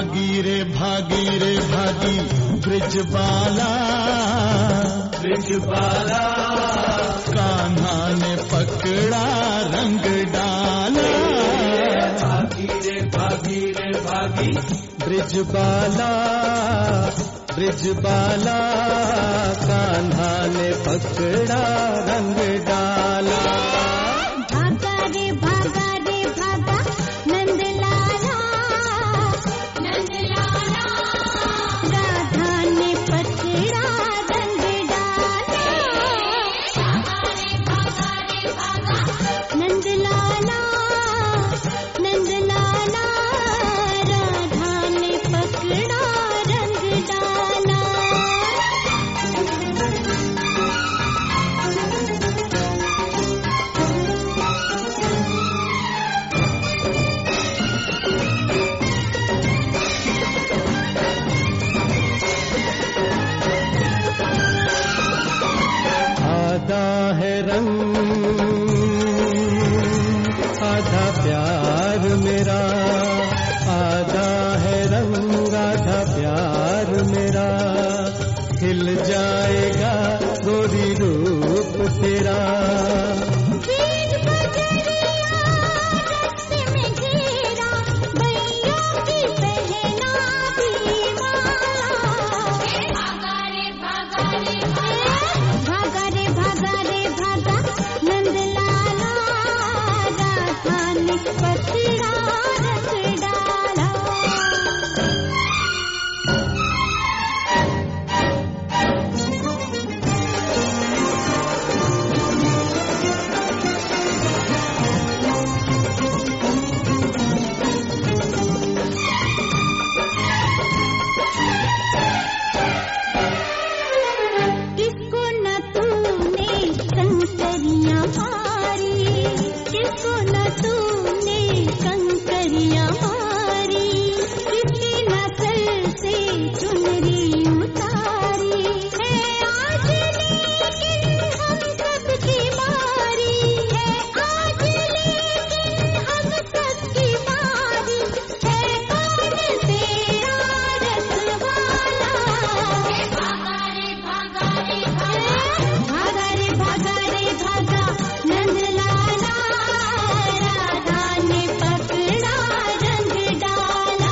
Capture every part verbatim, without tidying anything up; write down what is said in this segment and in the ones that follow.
भागी रे भागी रे भागी ब्रिजबाला, ब्रिजबाला कान्हा ने पकड़ा रंग डाला। भागी रे भागी रे भागी ब्रिजबाला, ब्रिजबाला कान्हा ने पकड़ा रंग डाला। भागा रे भागा रे भागा नंदलाला, नंदलाला राधा ने पकड़ा रंग डाला। भागा रे भागा रे भागा नंदलाला, नंदलाला राधा ने पकड़ा रंग डाला। आधा है रंग आधा प्यार मेरा, आधा है रंग आधा प्यार मेरा। खिल जाएगा गोरी रूप तेरा। बीच बजरिया रस्ते में घेरा, भैया की पहना दी माला। भागा रे भागा रे भागा, भागा रे भागा रे भागा नंदलाला, राधा ने पकड़ा रंग डाला। किसको न तूने कंकरियां मारी, किसको न तूने कंकरियां मारी। किसकी नस्ल से चुनरी उतारी है आज, लेकिन हम सबकी बारी है आज, लेकिन हम सबकी बारी है। कौन तेरा रखवाला? भागा रे भागा रे भागा, भागा रे भागा रे भागा नंदलाला, राधा ने पकड़ा रंग डाला।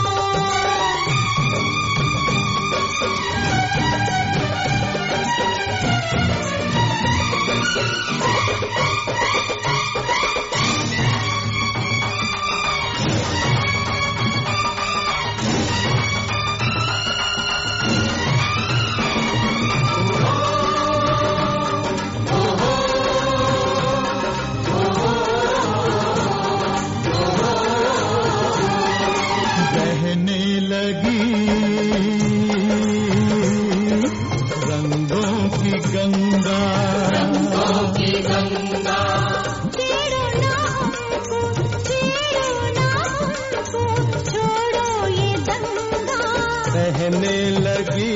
बहने लगी रंगों की गंगा, की गंगा छेड़ो ना हमको, छेड़ो ना हमको, छोड़ो ये दंगा। बहने लगी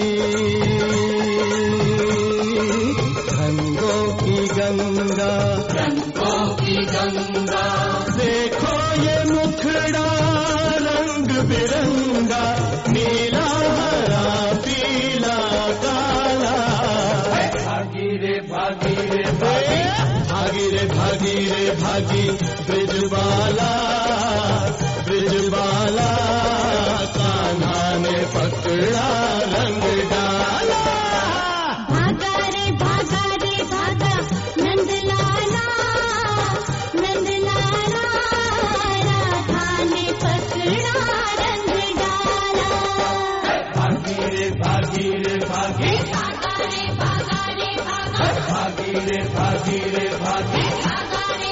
रंगों की गंगा। रंगों की गंगा देखो ये मुखड़ा रंग बिरंगा, नीला हरा पीला काला। भागी रे भागी रे भागी भागी रे भागी रे भागी ब्रिजबाला, ब्रिजबाला कान्हा ने पकड़ा रंग डाला। भागा रे भागा रे भागा नंदलाला, नंदलाला राधा ने पकड़ा रंग डाला। भागी रे भागी रे भागी भागा रे भागा रे भागा, भागी रे भागी रे भागी भागा रे